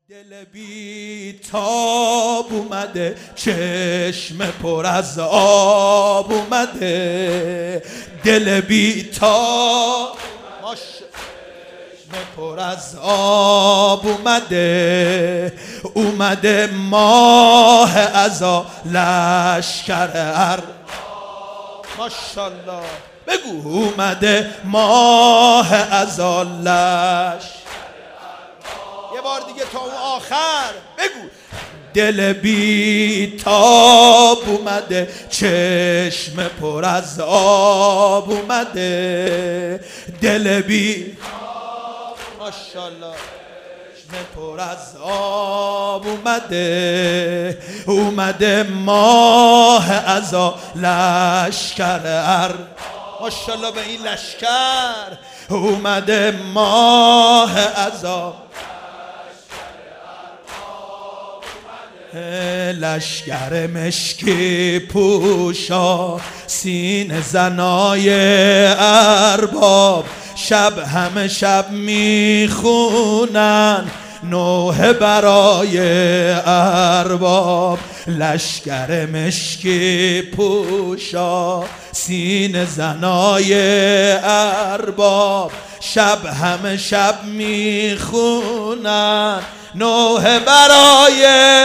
دل بی تاب اومده، چشم پر از آب اومده. دل بی تاب چشم پر از آب اومده. اومده ماه عزا لشکر ماشالله بگو اومده ماه عزا لشکر. یه بار دیگه تا اون آخر بگو. دل بی تاب اومده، چشم پر از آب اومده. دل بی ماشالله چشم پر از آب اومده. اومده ماه عزا لشکر ماشالله به این لشکر. اومده ماه عزا لشکر مشکی پوشا، سینه زنای ارباب. شب همه شب میخونن نوحه برای ارباب. لشکر مشکی پوشا، سینه زنای ارباب. شب همه شب میخونن نوحه برای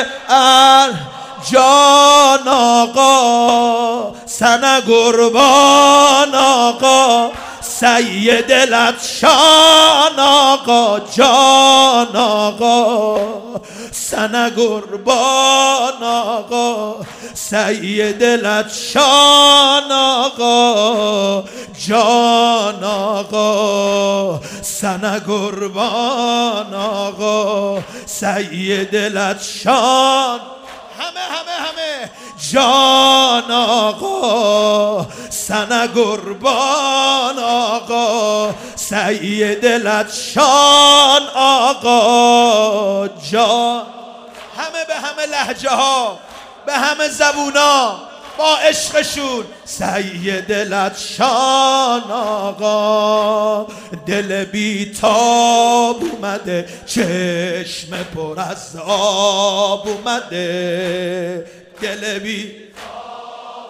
جان آقا. سن قربان آقا، سید لطشان آقا. جان آقا سن قربان آقا، سید لطشان آقا. جان آقا سن قربان آقا، سید لطشان. همه جان آقا سن قربان آقا، سید لطشان آقا. جان همه به همه لهجه ها، به همه زبونا، با عشقشون. سید لطشان آقا. دل بی تاب اومده، چشم پر از آب اومده. دل بی تاب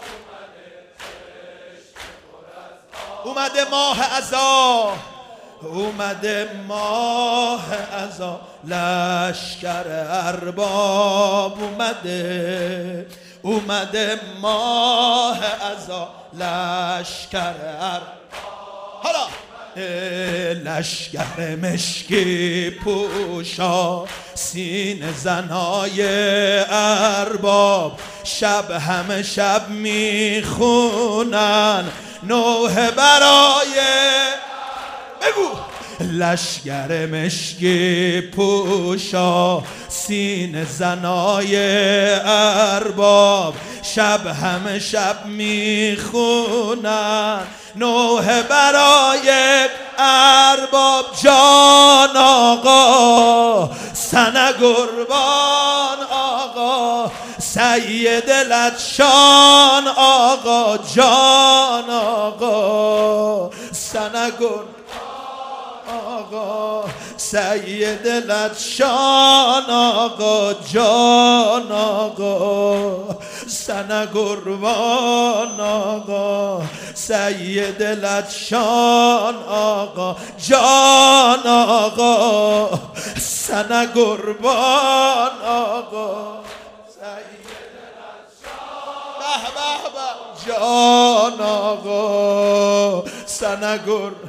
اومده ماه عزا. اومده ماه عزا لشکر ارباب اومده. اومده ماه عزا لشکر حالا لشکر مشکی پوشا، سینه زنای ارباب. شب همه شب میخونن نوحه برای بگو. لشکر مشکی پوشا، سینه زنای ارباب. شب همه شب میخونن نوحه برای ارباب. جان آقا سن قربان آقا، سید لطشان آقا. جان آقا سن قربان آقا، سید لطشان آقا. جان آقا سن قربان آقا، سید لطشان آقا. جان آقا سن قربان آقا، سید لطشان. جان آقا سن قربان،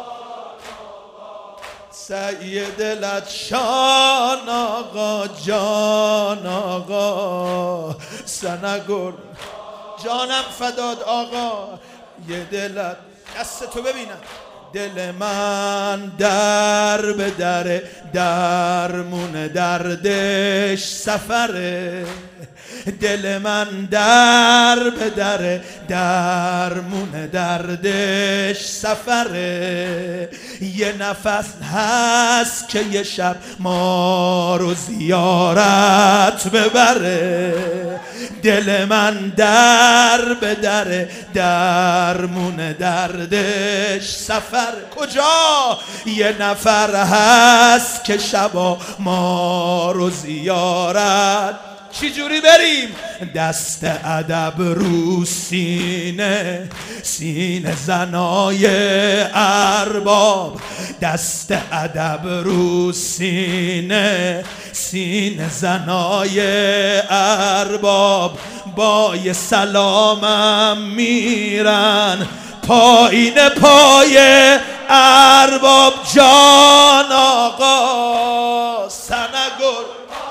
سید لطشان آقا. جان آقا سن قربان. جانم فداد آقا. یه دلت دست تو ببینم. دل من در به در، درمون دردش سفره. دل من در به در، درمون دردش سفره. یه نفس هست که یه شب ما رو زیارت ببره. دل من در به در درمون دردش سفر کجا یه نفر هست که شبا ما رو زیارت چی جوری بریم دست ادب رو سینه سینه زنای ارباب دست ادب رو سینه سینه زنای ارباب با یه سلامم میرن پایین پای ارباب جان آقا سنگر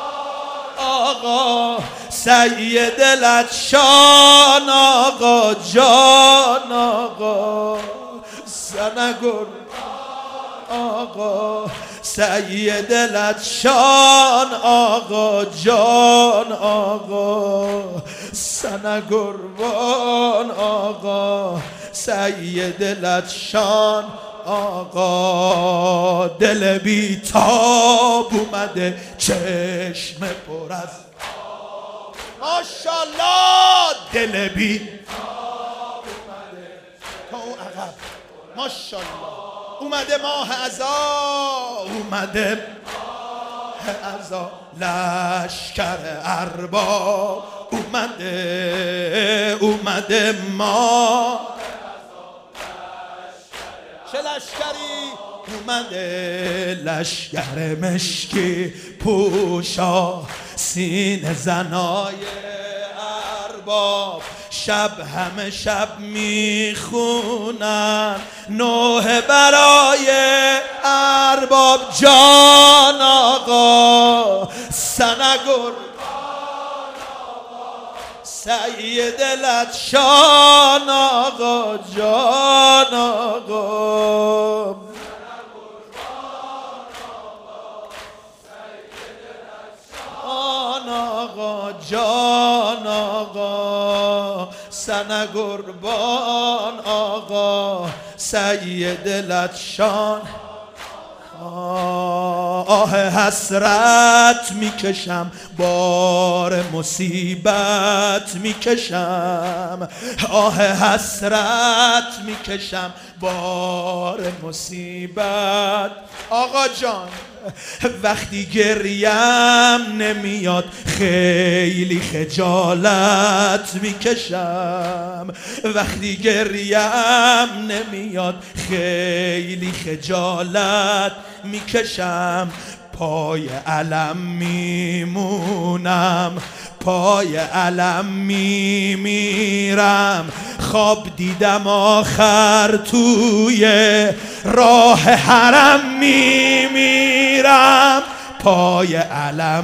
آقا سید لطشان آقا جان آقا سنگر آقا سید لطشان آقا جان آقا سنگربان آقا سید لطشان آقا دل بی تاب اومده چشم پر از ماشالله دل بی تاب اومده تا اون عقب ماشالله اومده ماه عزا اومده ماه عزا لشکر ارباب اومده ماه چه لشکری اومده لشکر مشکی پوشا سینه زنای ارباب شب همه شب میخونن نوحه برای ارباب جان آقا سنگر سید لطشان آقا جان آقا جان آقا سنگربان آقا سید لطشان آه حسرت میکشم بار مصیبت میکشم آه حسرت میکشم بار مصیبت آقا جان وقتی گریم نمیاد خیلی خجالت میکشم وقتی گریم نمیاد خیلی خجالت میکشم پای علم میمونم پای علم میمیرم خواب دیدم آخر توی راه حرم میمیرم پای علم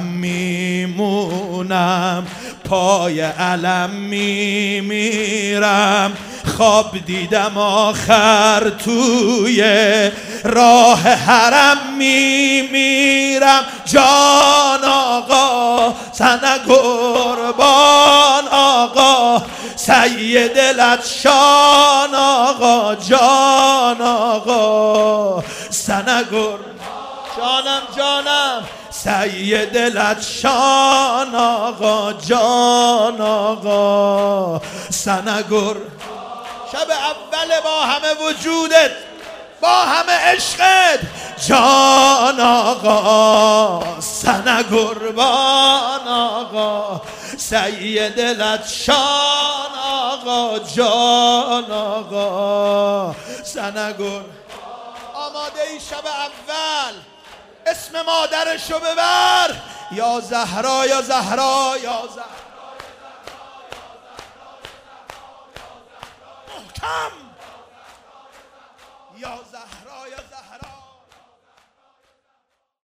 میمونم پای علم میمیرم خواب دیدم آخر توی راه حرم میمیرم جان آقا سنگربان آقا سید لطشان آقا جان آقا سنگر جانم سید لطشان آقا جان آقا سنگر شب اول با همه وجودت با همه عشقت جان آقا سنگربان آقا سید لطشان آقا جان آقا سنگر آماده ای شب اول اسم مادرشو ببر یا زهرا یا زهرا یا زهرا محکم یا زهرا یا زهرا